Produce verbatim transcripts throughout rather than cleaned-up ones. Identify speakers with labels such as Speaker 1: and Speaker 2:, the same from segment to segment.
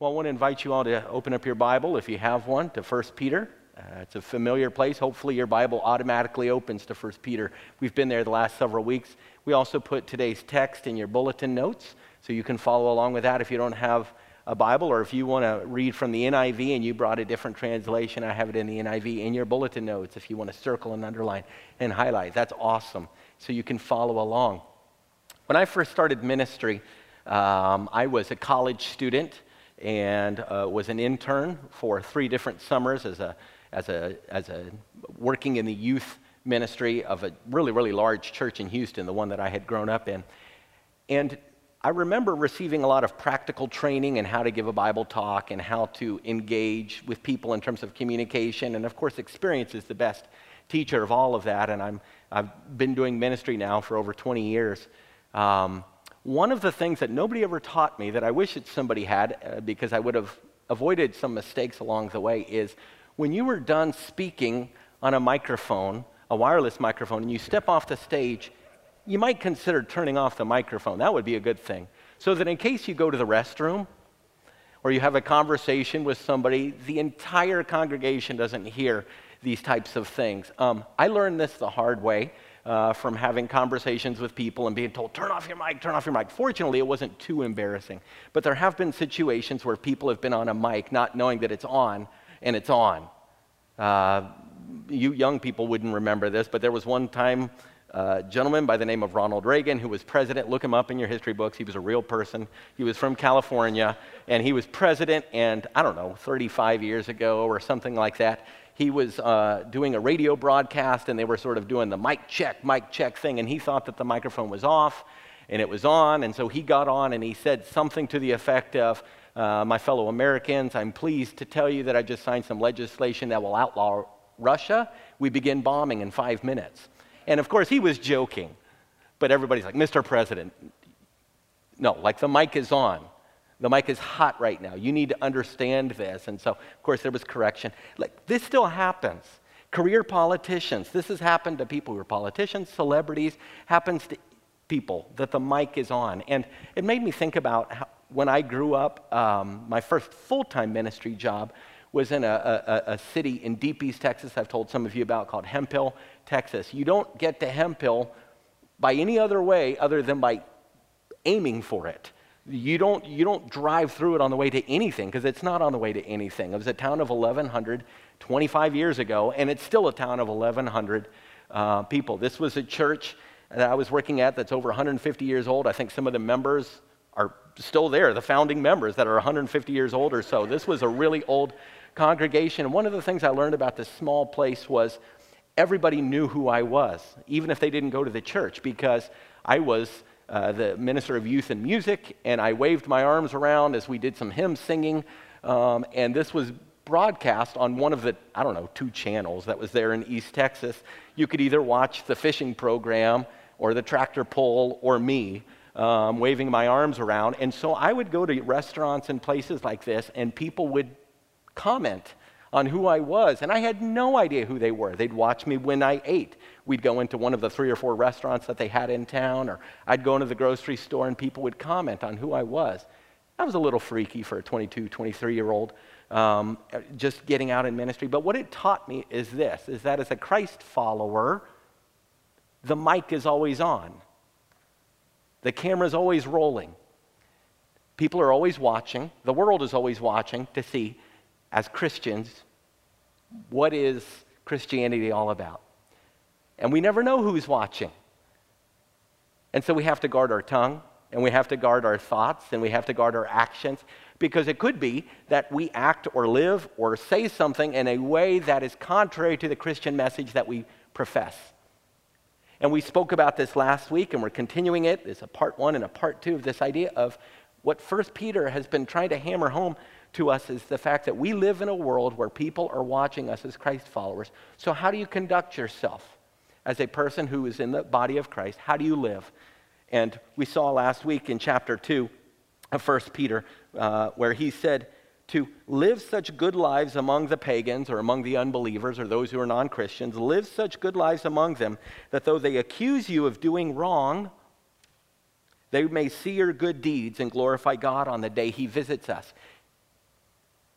Speaker 1: Well, I want to invite you all to open up your Bible, if you have one, to First Peter. Uh, it's a familiar place. Hopefully your Bible automatically opens to First Peter. We've been there the last several weeks. We also put today's text in your bulletin notes, so you can follow along with that if you don't have a Bible, or if you want to read from the N I V and you brought a different translation, I have it in the N I V in your bulletin notes if you want to circle and underline and highlight. That's awesome, so you can follow along. When I first started ministry, um, I was a college student and uh, was an intern for three different summers as a as a as a working in the youth ministry of a really really large church in Houston, the one that I had grown up in. And I remember receiving a lot of practical training in how to give a Bible talk and how to engage with people in terms of communication. And of course, experience is the best teacher of all of that. And I'm I've been doing ministry now for over twenty years. Um, One of the things that nobody ever taught me that I wish that somebody had, uh, because I would have avoided some mistakes along the way, is when you were done speaking on a microphone, a wireless microphone, and you step off the stage, you might consider turning off the microphone. That would be a good thing. So that in case you go to the restroom or you have a conversation with somebody, the entire congregation doesn't hear these types of things. Um, I learned this the hard way. Uh, from having conversations with people and being told, turn off your mic, turn off your mic. Fortunately, it wasn't too embarrassing. But there have been situations where people have been on a mic not knowing that it's on, and it's on. Uh, you young people wouldn't remember this, but there was one time a gentleman by the name of Ronald Reagan who was president. Look him up in your history books. He was a real person. He was from California, and he was president, and I don't know, thirty-five years ago or something like that. He was uh, doing a radio broadcast, and they were sort of doing the mic check, mic check thing, and he thought that the microphone was off, and it was on, and so he got on, and he said something to the effect of, uh, my fellow Americans, I'm pleased to tell you that I just signed some legislation that will outlaw Russia. We begin bombing in five minutes. And of course, he was joking, but everybody's like, Mister President, no, like the mic is on. The mic is hot right now. You need to understand this. And so, of course, there was correction. Like, this still happens. Career politicians, this has happened to people who are politicians, celebrities, happens to people that the mic is on. And it made me think about how, when I grew up, um, my first full-time ministry job was in a, a, a city in Deep East Texas I've told some of you about called Hemphill, Texas. You don't get to Hemphill by any other way other than by aiming for it. You don't, you don't drive through it on the way to anything, because it's not on the way to anything. It was a town of eleven hundred twenty-five years ago, and it's still a town of eleven hundred uh, people. This was a church that I was working at that's over one hundred fifty years old. I think some of the members are still there, the founding members that are one hundred fifty years old or so. This was a really old congregation. And one of the things I learned about this small place was everybody knew who I was, even if they didn't go to the church, because I was Uh, the minister of youth and music, and I waved my arms around as we did some hymn singing, um, and this was broadcast on one of the, I don't know, two channels that was there in East Texas. You could either watch the fishing program or the tractor pull or me um, waving my arms around, and so I would go to restaurants and places like this, and people would comment on who I was, and I had no idea who they were. They'd watch me when I ate. We'd go into one of the three or four restaurants that they had in town, or I'd go into the grocery store and people would comment on who I was. That was a little freaky for a twenty-two, twenty-three-year-old um, just getting out in ministry. But what it taught me is this, is that as a Christ follower, the mic is always on. The camera's always rolling. People are always watching. The world is always watching to see, as Christians, what is Christianity all about? And we never know who's watching. And so we have to guard our tongue, and we have to guard our thoughts, and we have to guard our actions, because it could be that we act or live or say something in a way that is contrary to the Christian message that we profess. And we spoke about this last week, and we're continuing it. It's a part one and a part two of this idea of what First Peter has been trying to hammer home to us, is the fact that we live in a world where people are watching us as Christ followers. So how do you conduct yourself as a person who is in the body of Christ? How do you live? And we saw last week in chapter two of First Peter uh, where he said to live such good lives among the pagans, or among the unbelievers, or those who are non-Christians, live such good lives among them that though they accuse you of doing wrong, they may see your good deeds and glorify God on the day he visits us.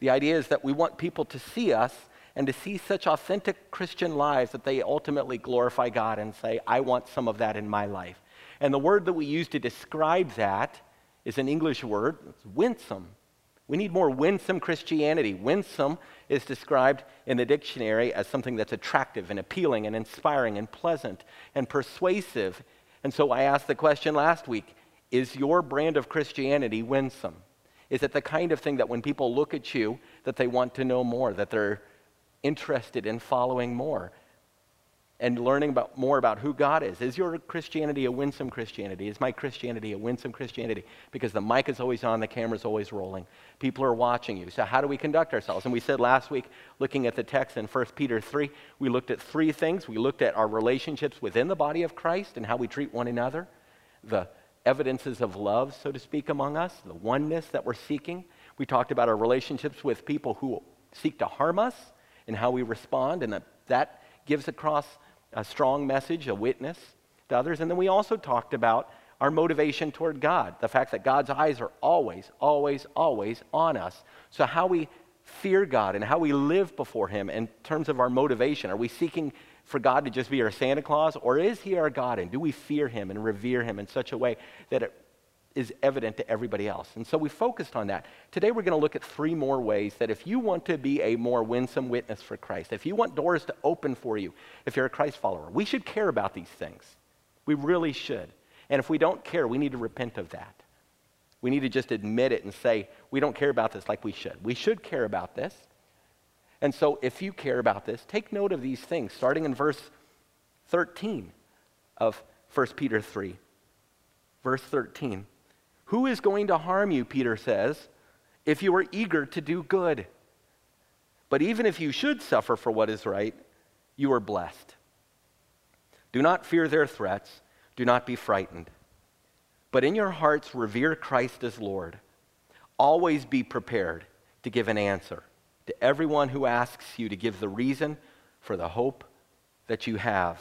Speaker 1: The idea is that we want people to see us and to see such authentic Christian lives that they ultimately glorify God and say, I want some of that in my life. And the word that we use to describe that is an English word. It's winsome. We need more winsome Christianity. Winsome is described in the dictionary as something that's attractive and appealing and inspiring and pleasant and persuasive. And so I asked the question last week, is your brand of Christianity winsome? Is it the kind of thing that when people look at you, that they want to know more, that they're interested in following more and learning about more about who God is? Is your Christianity a winsome Christianity? Is my Christianity a winsome Christianity? Because the mic is always on, the camera's always rolling. People are watching you. So how do we conduct ourselves? And we said last week, looking at the text in First Peter three, we looked at three things. We looked at our relationships within the body of Christ and how we treat one another, the evidences of love, so to speak, among us, the oneness that we're seeking. We talked about our relationships with people who seek to harm us and how we respond, and that, that gives across a strong message, a witness to others. And then we also talked about our motivation toward God, the fact that God's eyes are always, always, always on us. So how we fear God and how we live before Him in terms of our motivation. Are we seeking for God to just be our Santa Claus, or is He our God? And do we fear Him and revere Him in such a way that it is evident to everybody else? And so we focused on that. Today we're going to look at three more ways that if you want to be a more winsome witness for Christ, if you want doors to open for you, if you're a Christ follower, we should care about these things. We really should. And if we don't care, we need to repent of that. We need to just admit it and say, we don't care about this like we should. We should care about this. And so if you care about this, take note of these things, starting in verse thirteen of First Peter three. Verse thirteen. Who is going to harm you, Peter says, if you are eager to do good? But even if you should suffer for what is right, you are blessed. Do not fear their threats. Do not be frightened. But in your hearts revere Christ as Lord. Always be prepared to give an answer to everyone who asks you to give the reason for the hope that you have.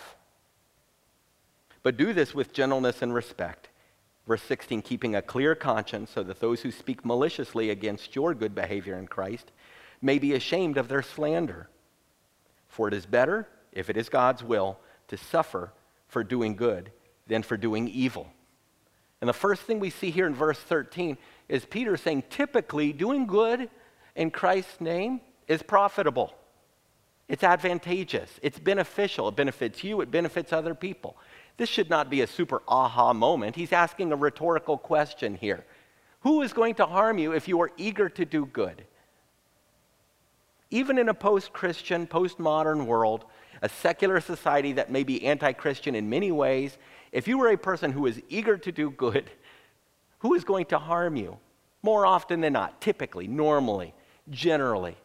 Speaker 1: But do this with gentleness and respect. Verse sixteen, keeping a clear conscience so that those who speak maliciously against your good behavior in Christ may be ashamed of their slander. For it is better, if it is God's will, to suffer for doing good than for doing evil. And the first thing we see here in verse thirteen is Peter saying typically doing good in Christ's name is profitable. It's advantageous. It's beneficial. It benefits you. It benefits other people. This should not be a super aha moment. He's asking a rhetorical question here. Who is going to harm you if you are eager to do good? Even in a post-Christian, post-modern world, a secular society that may be anti-Christian in many ways, if you were a person who is eager to do good, who is going to harm you? More often than not, typically, normally, generally.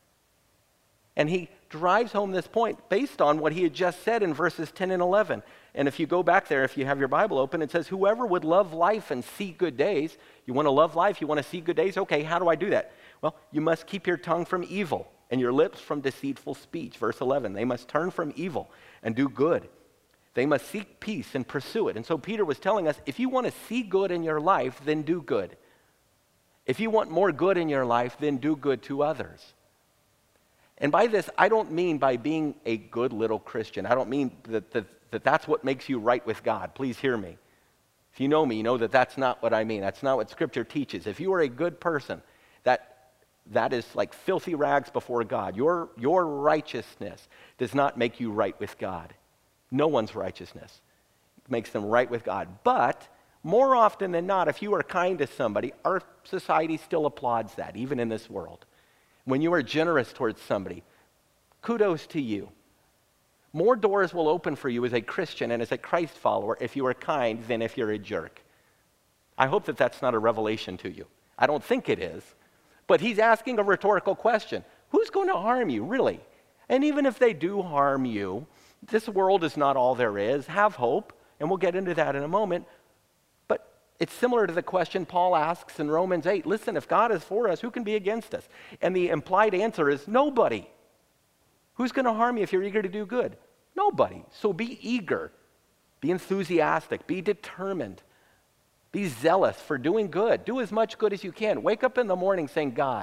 Speaker 1: And he drives home this point based on what he had just said in verses ten and eleven. And if you go back there, if you have your Bible open, it says, whoever would love life and see good days. You want to love life, you want to see good days? Okay, how do I do that? Well, you must keep your tongue from evil and your lips from deceitful speech. Verse eleven, they must turn from evil and do good. They must seek peace and pursue it. And so Peter was telling us, if you want to see good in your life, then do good. If you want more good in your life, then do good to others. And by this, I don't mean by being a good little Christian. I don't mean that, that, that that's what makes you right with God. Please hear me. If you know me, you know that that's not what I mean. That's not what Scripture teaches. If you are a good person, that, that is like filthy rags before God. Your, your righteousness does not make you right with God. No one's righteousness makes them right with God. But more often than not, if you are kind to somebody, our society still applauds that, even in this world. When you are generous towards somebody, kudos to you. More doors will open for you as a Christian and as a Christ follower if you are kind than if you're a jerk. I hope that that's not a revelation to you. I don't think it is. But he's asking a rhetorical question. Who's going to harm you, really? And even if they do harm you, this world is not all there is. Have hope, and we'll get into that in a moment. But it's similar to the question Paul asks in Romans eight. Listen, if God is for us, who can be against us? And the implied answer is nobody. Who's going to harm you if you're eager to do good? Nobody. So be eager. Be enthusiastic. Be determined. Be zealous for doing good. Do as much good as you can. Wake up in the morning saying, God,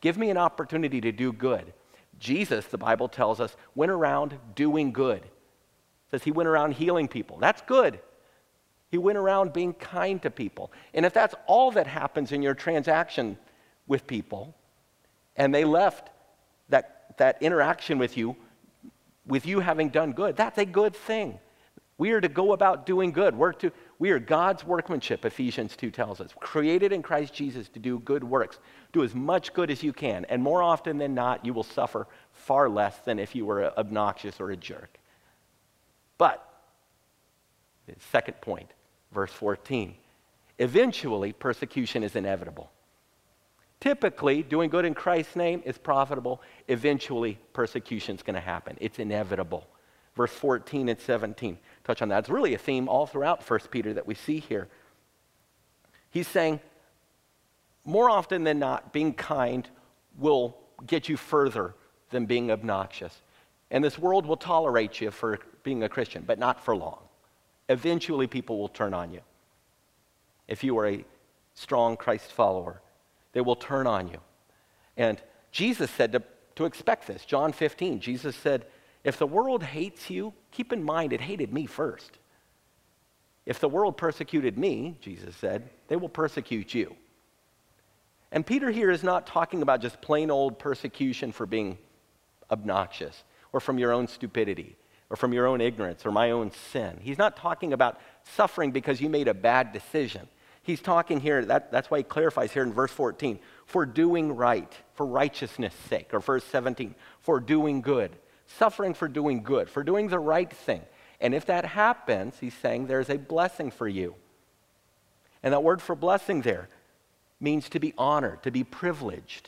Speaker 1: Give me an opportunity to do good. Jesus, the Bible tells us, went around doing good. It says he went around healing people. That's good. He went around being kind to people. And if that's all that happens in your transaction with people, and they left that, that interaction with you, with you having done good, that's a good thing. We are to go about doing good. We're to, we are God's workmanship, Ephesians two tells us, created in Christ Jesus to do good works. Do as much good as you can, and more often than not, you will suffer far less than if you were obnoxious or a jerk. But, the second point, verse fourteen, eventually persecution is inevitable. Typically, doing good in Christ's name is profitable. Eventually, persecution is going to happen. It's inevitable. Verse fourteen and seventeen touch on that. It's really a theme all throughout First Peter that we see here. He's saying, more often than not, being kind will get you further than being obnoxious. And this world will tolerate you for being a Christian, but not for long. Eventually, people will turn on you. If you are a strong Christ follower, they will turn on you. And Jesus said to, to expect this. John fifteen, Jesus said, if the world hates you, keep in mind it hated me first. If the world persecuted me, Jesus said, they will persecute you. And Peter here is not talking about just plain old persecution for being obnoxious or from your own stupidity or from your own ignorance or my own sin. He's not talking about suffering because you made a bad decision. He's talking here, that, that's why he clarifies here in verse fourteen, for doing right, for righteousness' sake, or verse seventeen, for doing good. Suffering for doing good, for doing the right thing. And if that happens, he's saying there's a blessing for you. And that word for blessing there means to be honored, to be privileged.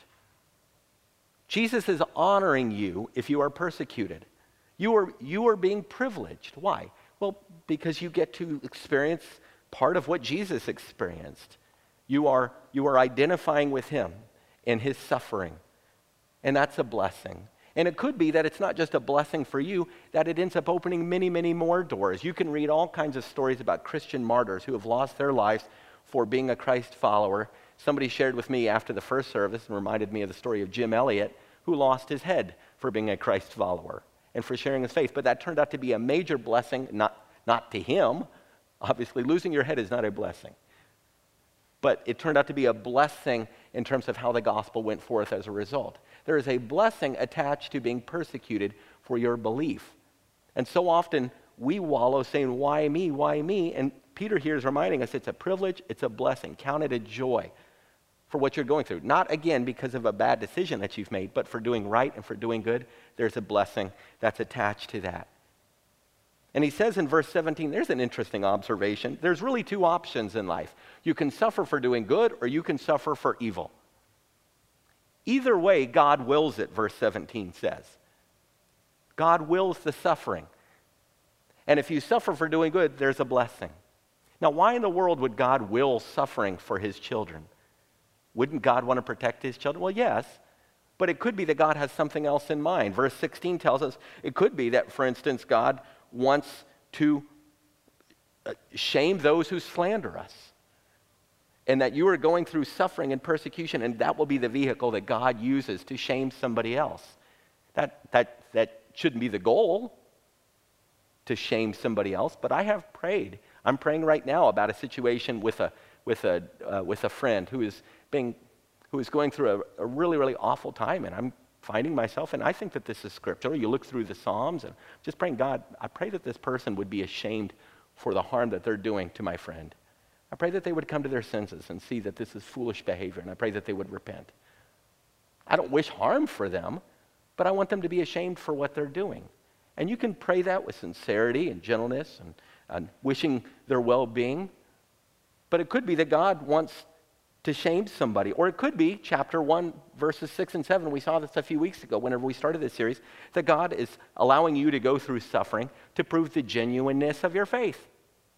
Speaker 1: Jesus is honoring you if you are persecuted. You are, you are being privileged. Why? Well, because you get to experience part of what Jesus experienced. You are, you are identifying with him in his suffering. And that's a blessing. And it could be that it's not just a blessing for you, that it ends up opening many, many more doors. You can read all kinds of stories about Christian martyrs who have lost their lives for being a Christ follower. Somebody shared with me after the first service and reminded me of the story of Jim Elliot, who lost his head for being a Christ follower and for sharing his faith. But that turned out to be a major blessing, not, not to him. Obviously, losing your head is not a blessing. But it turned out to be a blessing in terms of how the gospel went forth as a result. There is a blessing attached to being persecuted for your belief. And so often we wallow saying, why me, why me? And Peter here is reminding us it's a privilege, it's a blessing. Count it a joy for what you're going through. Not, again, because of a bad decision that you've made, but for doing right and for doing good, there's a blessing that's attached to that. And he says in verse seventeen, there's an interesting observation. There's really two options in life. You can suffer for doing good or you can suffer for evil. Either way, God wills it, verse seventeen says. God wills the suffering. And if you suffer for doing good, there's a blessing. Now, why in the world would God will suffering for his children? Wouldn't God want to protect his children? Well, yes, but it could be that God has something else in mind. Verse sixteen tells us it could be that, for instance, God wants to shame those who slander us. And that you are going through suffering and persecution, and that will be the vehicle that God uses to shame somebody else. That, that, that shouldn't be the goal, to shame somebody else, but I have prayed. I'm praying right now about a situation with a, with a, uh, with a friend who is, being, who is going through a, a really, really awful time, and I'm finding myself, and I think that this is scriptural. You look through the Psalms, and just praying, God, I pray that this person would be ashamed for the harm that they're doing to my friend. I pray that they would come to their senses and see that this is foolish behavior, and I pray that they would repent. I don't wish harm for them, but I want them to be ashamed for what they're doing. And you can pray that with sincerity and gentleness and, and wishing their well-being. But it could be that God wants to shame somebody. Or it could be, chapter one, verses six and seven, we saw this a few weeks ago whenever we started this series, that God is allowing you to go through suffering to prove the genuineness of your faith.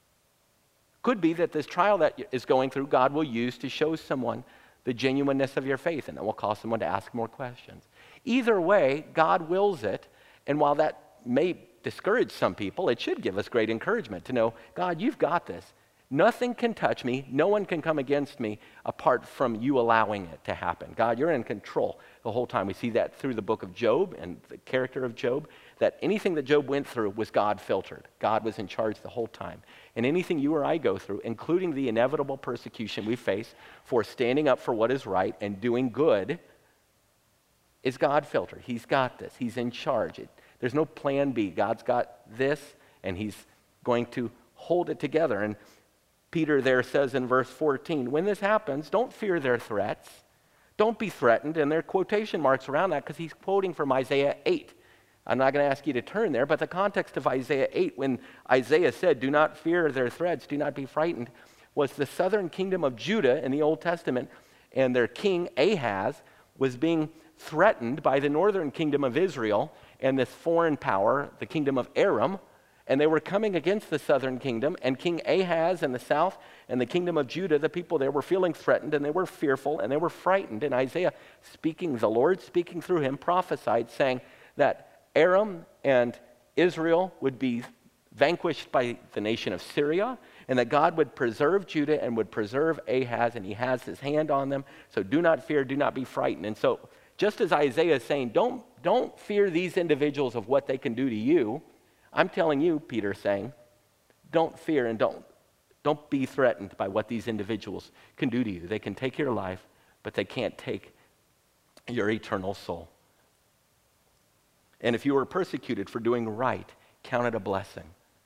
Speaker 1: Could be that this trial that is going through, God will use to show someone the genuineness of your faith, and that will cause someone to ask more questions. Either way, God wills it, and while that may discourage some people, it should give us great encouragement to know, God, you've got this. Nothing can touch me. No one can come against me apart from you allowing it to happen. God, you're in control the whole time. We see that through the book of Job and the character of Job, that anything that Job went through was God filtered. God was in charge the whole time. And anything you or I go through, including the inevitable persecution we face for standing up for what is right and doing good, is God filtered. He's got this. He's in charge. It, there's no plan B. God's got this, and he's going to hold it together. And Peter there says in verse fourteen, when this happens, don't fear their threats. Don't be threatened. And there are quotation marks around that because he's quoting from Isaiah eight. I'm not going to ask you to turn there, but the context of Isaiah eight, when Isaiah said, do not fear their threats, do not be frightened, was the southern kingdom of Judah in the Old Testament, and their king Ahaz was being threatened by the northern kingdom of Israel and this foreign power, the kingdom of Aram, and they were coming against the southern kingdom, and King Ahaz in the south and the kingdom of Judah, the people there were feeling threatened, and they were fearful, and they were frightened. And Isaiah, speaking, the Lord speaking through him, prophesied, saying that Aram and Israel would be vanquished by the nation of Syria, and that God would preserve Judah and would preserve Ahaz, and he has his hand on them. So do not fear, do not be frightened. And so just as Isaiah is saying, don't, don't fear these individuals of what they can do to you, I'm telling you, Peter's saying, don't fear and don't, don't be threatened by what these individuals can do to you. They can take your life, but they can't take your eternal soul. And if you were persecuted for doing right, count it a blessing.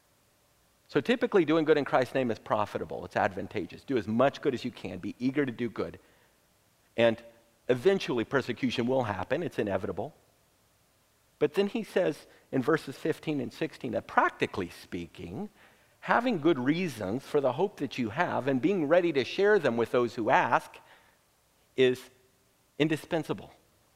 Speaker 1: So typically doing good in Christ's name is profitable. It's advantageous. Do as much good as you can. Be eager to do good. And eventually persecution will happen. It's inevitable. But then he says in verses fifteen and sixteen that practically speaking, having good reasons for the hope that you have and being ready to share them with those who ask is indispensable.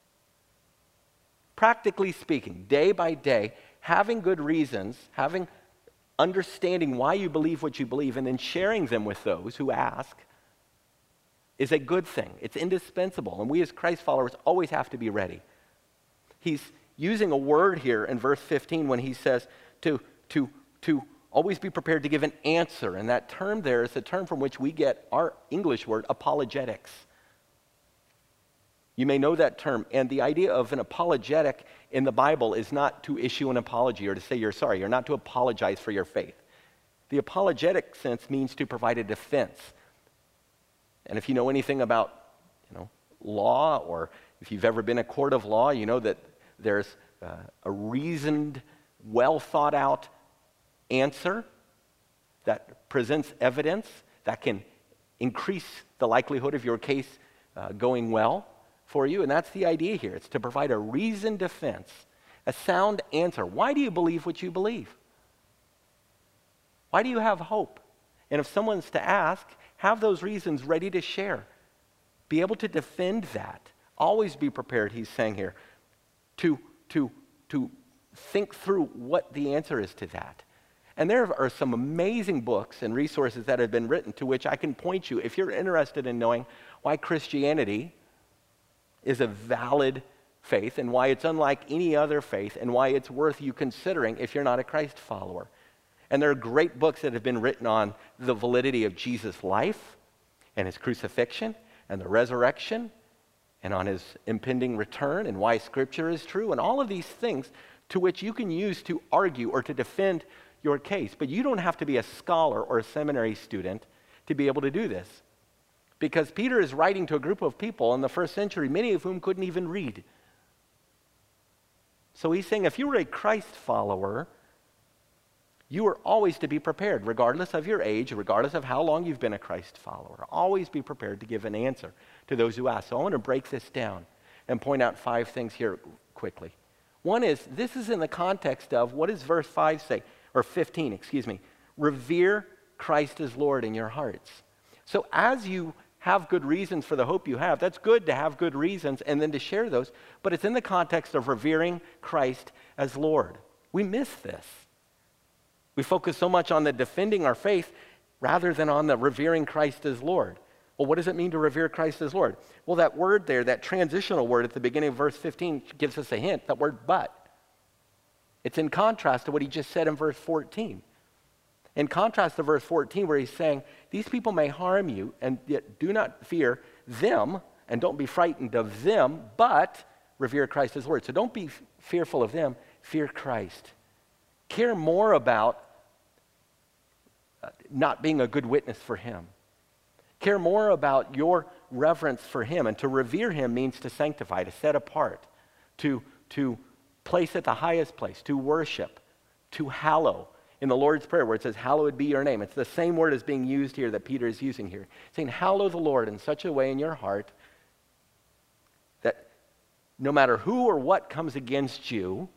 Speaker 1: Practically speaking, day by day, having good reasons, having understanding why you believe what you believe, and then sharing them with those who ask is a good thing. It's indispensable. And we as Christ followers always have to be ready. He's using a word here in verse fifteen when he says to, to, to always be prepared to give an answer. And that term there is the term from which we get our English word, apologetics. You may know that term. And the idea of an apologetic in the Bible is not to issue an apology or to say you're sorry. You're not to apologize for your faith. The apologetic sense means to provide a defense. And if you know anything about, you know, law, or if you've ever been a court of law, you know that there's uh, a reasoned, well thought out answer that presents evidence that can increase the likelihood of your case uh, going well for you. And that's the idea here. It's to provide a reasoned defense, a sound answer. Why do you believe what you believe? Why do you have hope? And if someone's to ask, have those reasons ready to share. Be able to defend that. Always be prepared, he's saying here, to, to, to think through what the answer is to that. And there are some amazing books and resources that have been written to which I can point you if you're interested in knowing why Christianity is a valid faith and why it's unlike any other faith and why it's worth you considering if you're not a Christ follower. And there are great books that have been written on the validity of Jesus' life and his crucifixion and the resurrection and on his impending return and why Scripture is true and all of these things to which you can use to argue or to defend your case. But you don't have to be a scholar or a seminary student to be able to do this. Because Peter is writing to a group of people in the first century, many of whom couldn't even read. So he's saying if you were a Christ follower, you are always to be prepared, regardless of your age, regardless of how long you've been a Christ follower. Always be prepared to give an answer to those who ask. So I want to break this down and point out five things here quickly. One is, this is in the context of, what does verse five say? Or fifteen, excuse me. Revere Christ as Lord in your hearts. So as you have good reasons for the hope you have, that's good to have good reasons and then to share those, but it's in the context of revering Christ as Lord. We miss this. We focus so much on the defending our faith rather than on the revering Christ as Lord. Well, what does it mean to revere Christ as Lord? Well, that word there, that transitional word at the beginning of verse fifteen gives us a hint, that word but. It's in contrast to what he just said in verse fourteen. In contrast to verse fourteen, where he's saying, these people may harm you, and yet do not fear them, and don't be frightened of them, but revere Christ as Lord. So don't be f- fearful of them, fear Christ. Care more about uh, not being a good witness for him. Care more about your reverence for him. And to revere him means to sanctify, to set apart, to, to place at the highest place, to worship, to hallow. In the Lord's Prayer, where it says, hallowed be your name, it's the same word as being used here that Peter is using here. Saying, hallow the Lord in such a way in your heart that no matter who or what comes against you,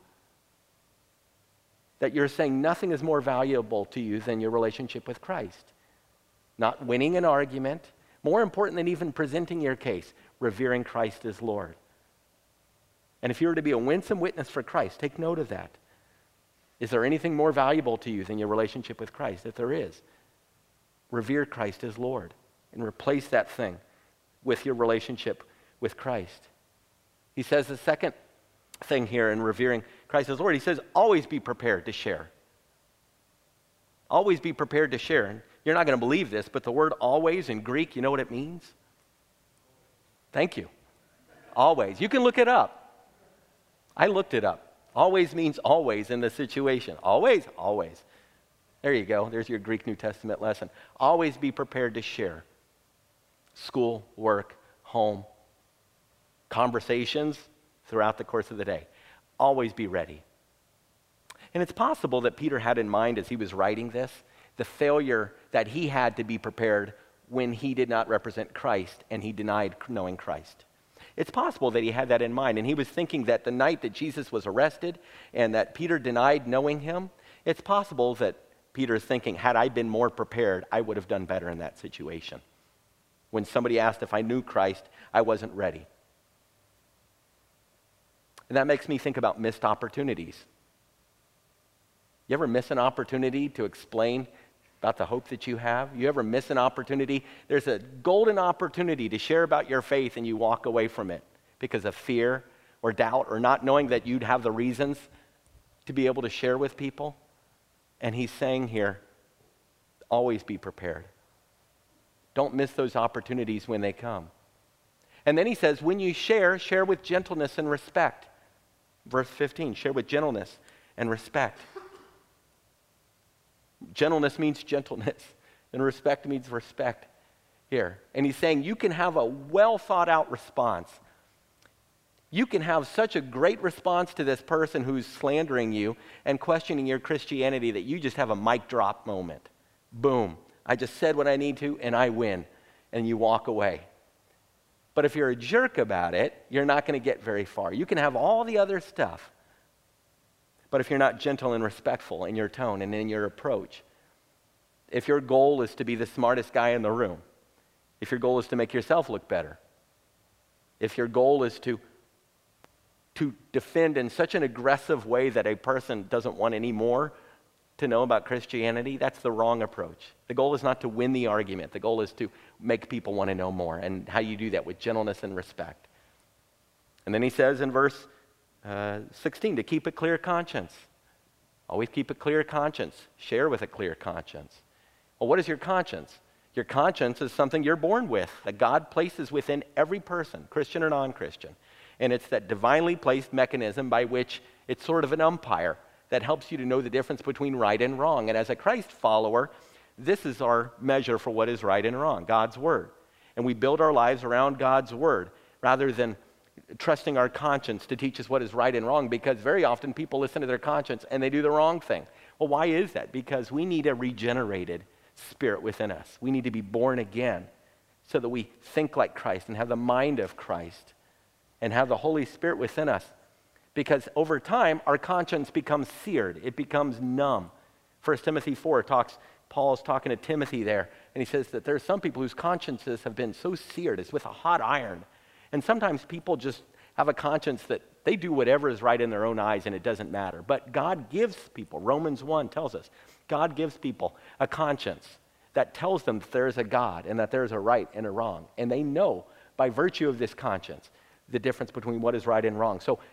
Speaker 1: that you're saying nothing is more valuable to you than your relationship with Christ. Not winning an argument, more important than even presenting your case, revering Christ as Lord. And if you were to be a winsome witness for Christ, take note of that. Is there anything more valuable to you than your relationship with Christ? If there is, revere Christ as Lord and replace that thing with your relationship with Christ. He says the second thing here in revering Christ as Lord, he says, always be prepared to share. Always be prepared to share. And you're not going to believe this, but the word always in Greek, you know what it means? Thank you. Always. You can look it up. I looked it up. Always means always in the situation. Always, always. There you go. There's your Greek New Testament lesson. Always be prepared to share. School, work, home, conversations throughout the course of the day. Always be ready. And it's possible that Peter had in mind as he was writing this, the failure that he had to be prepared when he did not represent Christ and he denied knowing Christ. It's possible that he had that in mind, and he was thinking that the night that Jesus was arrested and that Peter denied knowing him, it's possible that Peter is thinking, had I been more prepared, I would have done better in that situation. When somebody asked if I knew Christ, I wasn't ready. And that makes me think about missed opportunities. You ever miss an opportunity to explain about the hope that you have? You ever miss an opportunity? There's a golden opportunity to share about your faith and you walk away from it because of fear or doubt or not knowing that you'd have the reasons to be able to share with people. And he's saying here, always be prepared. Don't miss those opportunities when they come. And then he says, when you share, share with gentleness and respect. Verse fifteen, share with gentleness and respect. Gentleness means gentleness, and respect means respect here. And he's saying you can have a well thought out response. You can have such a great response to this person who's slandering you and questioning your Christianity that you just have a mic drop moment. Boom. I just said what I need to, and I win. And you walk away. But if you're a jerk about it, you're not going to get very far. You can have all the other stuff. But if you're not gentle and respectful in your tone and in your approach, if your goal is to be the smartest guy in the room, if your goal is to make yourself look better, if your goal is to, to defend in such an aggressive way that a person doesn't want any more to know about Christianity, that's the wrong approach. The goal is not to win the argument. The goal is to make people want to know more. And how you do that with gentleness and respect. And then he says in verse Uh, sixteen, to keep a clear conscience. Always keep a clear conscience. Share with a clear conscience. Well, what is your conscience? Your conscience is something you're born with, that God places within every person, Christian or non-Christian. And it's that divinely placed mechanism by which it's sort of an umpire that helps you to know the difference between right and wrong. And as a Christ follower, this is our measure for what is right and wrong, God's Word. And we build our lives around God's Word rather than trusting our conscience to teach us what is right and wrong, because very often people listen to their conscience and they do the wrong thing. Well, why is that? Because we need a regenerated spirit within us. We need to be born again so that we think like Christ and have the mind of Christ and have the Holy Spirit within us. Because over time, our conscience becomes seared. It becomes numb. First Timothy four talks, Paul's talking to Timothy there, and he says that there are some people whose consciences have been so seared, it's with a hot iron. And sometimes people just have a conscience that they do whatever is right in their own eyes and it doesn't matter. But God gives people, Romans one tells us, God gives people a conscience that tells them that there is a God and that there is a right and a wrong. And they know by virtue of this conscience the difference between what is right and wrong. So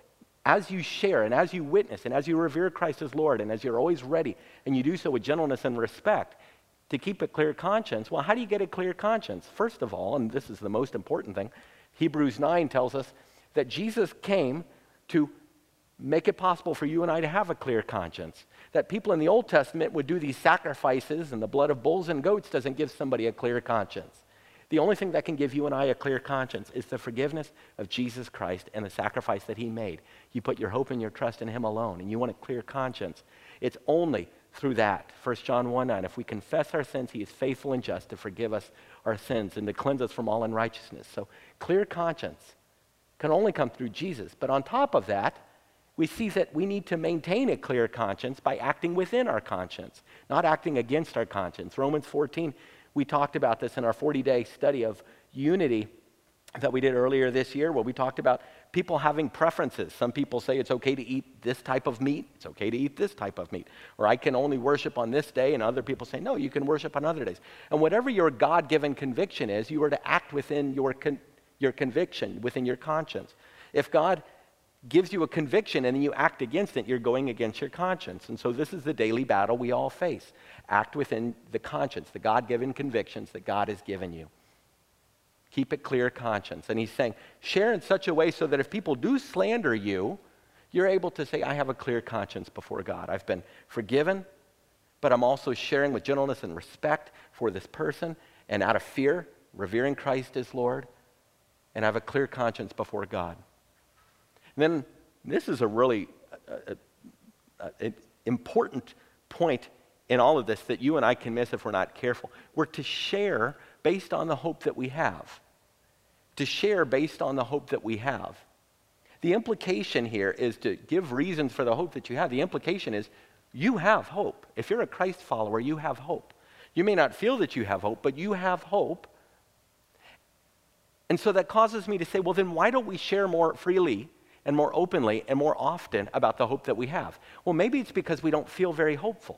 Speaker 1: as you share and as you witness and as you revere Christ as Lord and as you're always ready and you do so with gentleness and respect to keep a clear conscience, well, how do you get a clear conscience? First of all, and this is the most important thing, Hebrews nine tells us that Jesus came to make it possible for you and I to have a clear conscience. That people in the Old Testament would do these sacrifices and the blood of bulls and goats doesn't give somebody a clear conscience. The only thing that can give you and I a clear conscience is the forgiveness of Jesus Christ and the sacrifice that he made. You put your hope and your trust in him alone, and you want a clear conscience. It's only through that. First John one nine, if we confess our sins, he is faithful and just to forgive us our sins and to cleanse us from all unrighteousness. So clear conscience can only come through Jesus. But on top of that, we see that we need to maintain a clear conscience by acting within our conscience, not acting against our conscience. Romans fourteen, we talked about this in our forty-day study of unity that we did earlier this year, where we talked about people having preferences. Some people say it's okay to eat this type of meat, it's okay to eat this type of meat, or I can only worship on this day, and other people say, no, you can worship on other days. And whatever your God-given conviction is, you are to act within your, con- your conviction, within your conscience. If God gives you a conviction and then you act against it, you're going against your conscience. And so this is the daily battle we all face. Act within the conscience, the God-given convictions that God has given you. Keep a clear conscience. And he's saying, share in such a way so that if people do slander you, you're able to say, I have a clear conscience before God. I've been forgiven, but I'm also sharing with gentleness and respect for this person, and out of fear, revering Christ as Lord, and I have a clear conscience before God. And then this is a really uh, uh, uh, important point in all of this that you and I can miss if we're not careful. We're to share based on the hope that we have. To share based on the hope that we have. The implication here is to give reasons for the hope that you have. The implication is you have hope. If you're a Christ follower, you have hope. You may not feel that you have hope, but you have hope. And so that causes me to say, well, then why don't we share more freely and more openly and more often about the hope that we have? Well, maybe it's because we don't feel very hopeful.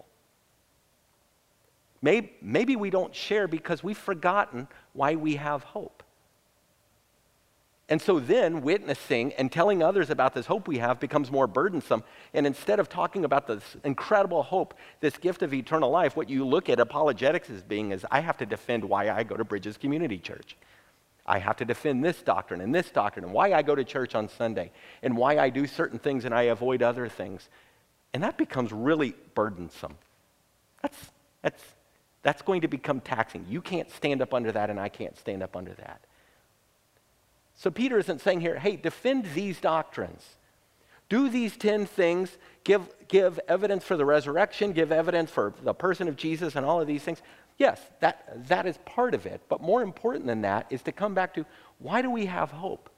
Speaker 1: Maybe, maybe we don't share because we've forgotten why we have hope. And so then witnessing and telling others about this hope we have becomes more burdensome. And instead of talking about this incredible hope, this gift of eternal life, what you look at apologetics as being is, I have to defend why I go to Bridges Community Church. I have to defend this doctrine and this doctrine and why I go to church on Sunday and why I do certain things and I avoid other things. And that becomes really burdensome. That's, that's, that's going to become taxing. You can't stand up under that and I can't stand up under that. So Peter isn't saying here, hey, defend these doctrines. Do these ten things, give, give evidence for the resurrection, give evidence for the person of Jesus and all of these things. Yes, that, that is part of it. But more important than that is to come back to, why do we have hope?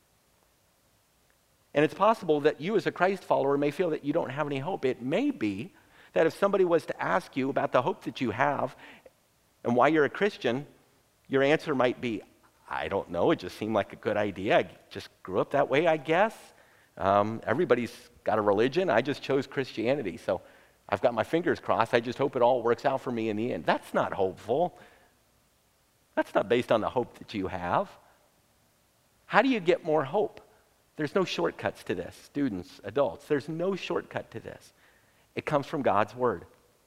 Speaker 1: And it's possible that you as a Christ follower may feel that you don't have any hope. It may be that if somebody was to ask you about the hope that you have and why you're a Christian, your answer might be, I don't know, it just seemed like a good idea. I just grew up that way, I guess. Um, everybody's got a religion. I just chose Christianity. So I've got my fingers crossed. I just hope it all works out for me in the end. That's not hopeful. That's not based on the hope that you have. How do you get more hope? There's no shortcuts to this, students, adults. There's no shortcut to this. It comes from God's word.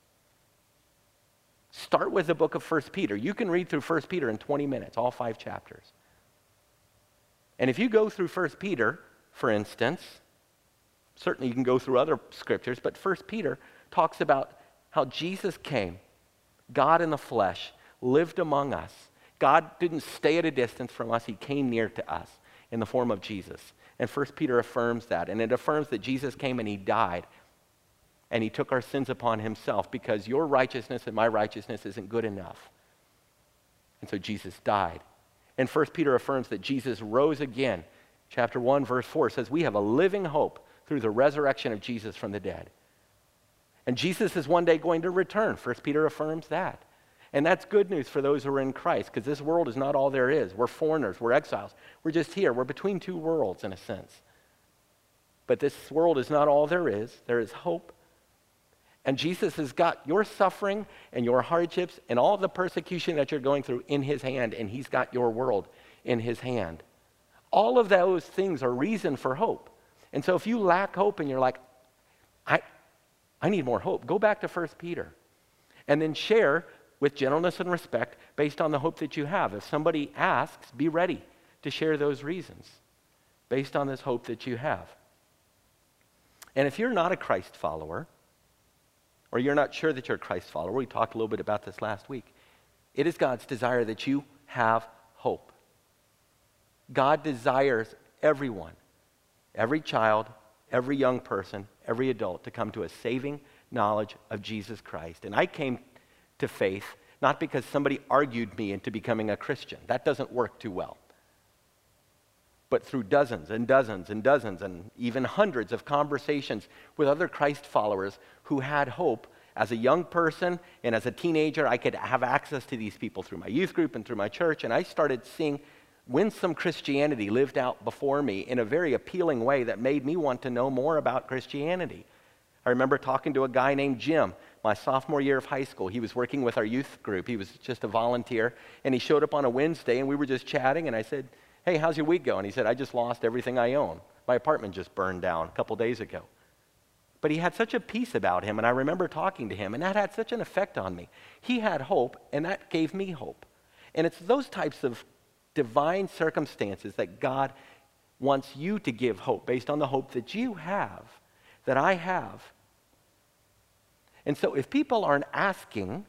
Speaker 1: Start with the book of First Peter. You can read through First Peter in twenty minutes, all five chapters. And if you go through First Peter, for instance, certainly you can go through other scriptures, but First Peter talks about how Jesus came, God in the flesh, lived among us. God didn't stay at a distance from us. He came near to us in the form of Jesus. And First Peter affirms that. And it affirms that Jesus came and he died. And he took our sins upon himself because your righteousness and my righteousness isn't good enough. And so Jesus died. And First Peter affirms that Jesus rose again. Chapter one, verse four says, we have a living hope through the resurrection of Jesus from the dead. And Jesus is one day going to return. First Peter affirms that. And that's good news for those who are in Christ, because this world is not all there is. We're foreigners, we're exiles. We're just here. We're between two worlds in a sense. But this world is not all there is. There is hope. And Jesus has got your suffering and your hardships and all the persecution that you're going through in his hand, and he's got your world in his hand. All of those things are reason for hope. And so if you lack hope and you're like, I, I need more hope, go back to First Peter and then share with gentleness and respect based on the hope that you have. If somebody asks, be ready to share those reasons based on this hope that you have. And if you're not a Christ follower, or you're not sure that you're a Christ follower, we talked a little bit about this last week, it is God's desire that you have hope. God desires everyone, every child, every young person, every adult to come to a saving knowledge of Jesus Christ. And I came to faith not because somebody argued me into becoming a Christian. That doesn't work too well. But through dozens and dozens and dozens and even hundreds of conversations with other Christ followers who had hope. As a young person and as a teenager, I could have access to these people through my youth group and through my church, and I started seeing winsome Christianity lived out before me in a very appealing way that made me want to know more about Christianity. I remember talking to a guy named Jim my sophomore year of high school. He was working with our youth group. He was just a volunteer, and he showed up on a Wednesday, and we were just chatting, and I said, hey, how's your week going? He said, I just lost everything I own. My apartment just burned down a couple days ago. But he had such a peace about him, and I remember talking to him, and that had such an effect on me. He had hope, and that gave me hope. And it's those types of divine circumstances that God wants you to give hope based on the hope that you have, that I have. And so if people aren't asking,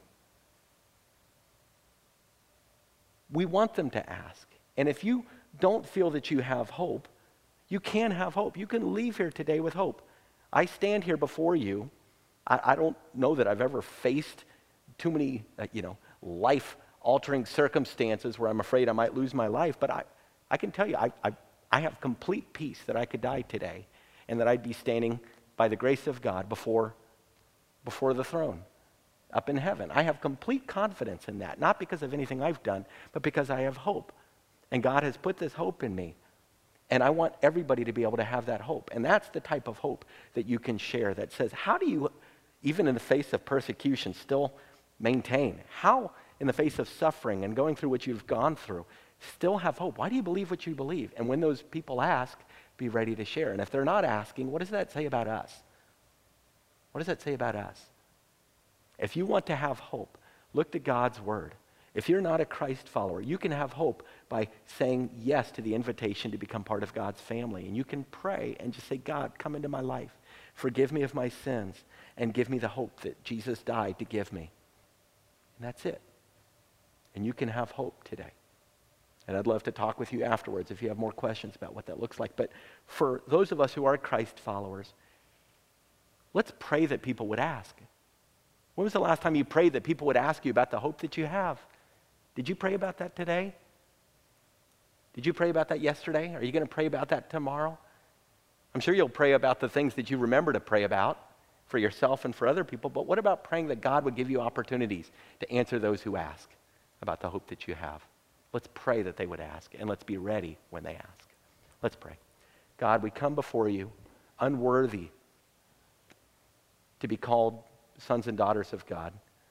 Speaker 1: we want them to ask. And if you don't feel that you have hope, you can have hope. You can leave here today with hope. I stand here before you. I, I don't know that I've ever faced too many, uh, you know, life-altering circumstances where I'm afraid I might lose my life, but I, I can tell you, I, I, I have complete peace that I could die today and that I'd be standing by the grace of God before, before the throne up in heaven. I have complete confidence in that, not because of anything I've done, but because I have hope. And God has put this hope in me. And I want everybody to be able to have that hope. And that's the type of hope that you can share that says, how do you, even in the face of persecution, still maintain? How, in the face of suffering and going through what you've gone through, still have hope? Why do you believe what you believe? And when those people ask, be ready to share. And if they're not asking, what does that say about us? What does that say about us? If you want to have hope, look to God's word. If you're not a Christ follower, you can have hope by saying yes to the invitation to become part of God's family. And you can pray and just say, God, come into my life. Forgive me of my sins and give me the hope that Jesus died to give me. And that's it. And you can have hope today. And I'd love to talk with you afterwards if you have more questions about what that looks like. But for those of us who are Christ followers, let's pray that people would ask. When was the last time you prayed that people would ask you about the hope that you have? Did you pray about that today? Did you pray about that yesterday? Are you going to pray about that tomorrow? I'm sure you'll pray about the things that you remember to pray about for yourself and for other people, but what about praying that God would give you opportunities to answer those who ask about the hope that you have? Let's pray that they would ask, and let's be ready when they ask. Let's pray. God, we come before you unworthy to be called sons and daughters of God.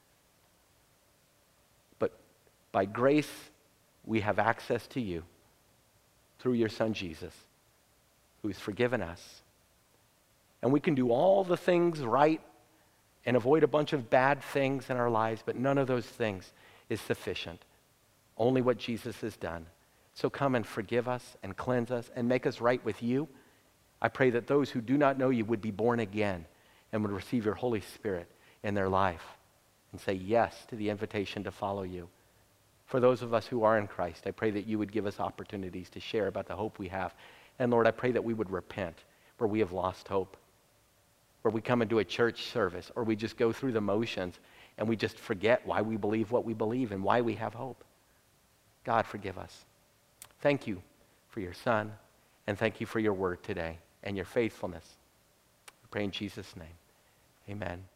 Speaker 1: But by grace, we have access to you through your Son, Jesus, who's forgiven us. And we can do all the things right and avoid a bunch of bad things in our lives, but none of those things is sufficient. Only what Jesus has done. So come and forgive us and cleanse us and make us right with you. I pray that those who do not know you would be born again and would receive your Holy Spirit in their life and say yes to the invitation to follow you. For those of us who are in Christ, I pray that you would give us opportunities to share about the hope we have. And Lord, I pray that we would repent where we have lost hope, where we come into a church service or we just go through the motions and we just forget why we believe what we believe and why we have hope. God, forgive us. Thank you for your Son, and thank you for your word today and your faithfulness. I pray in Jesus' name. Amen.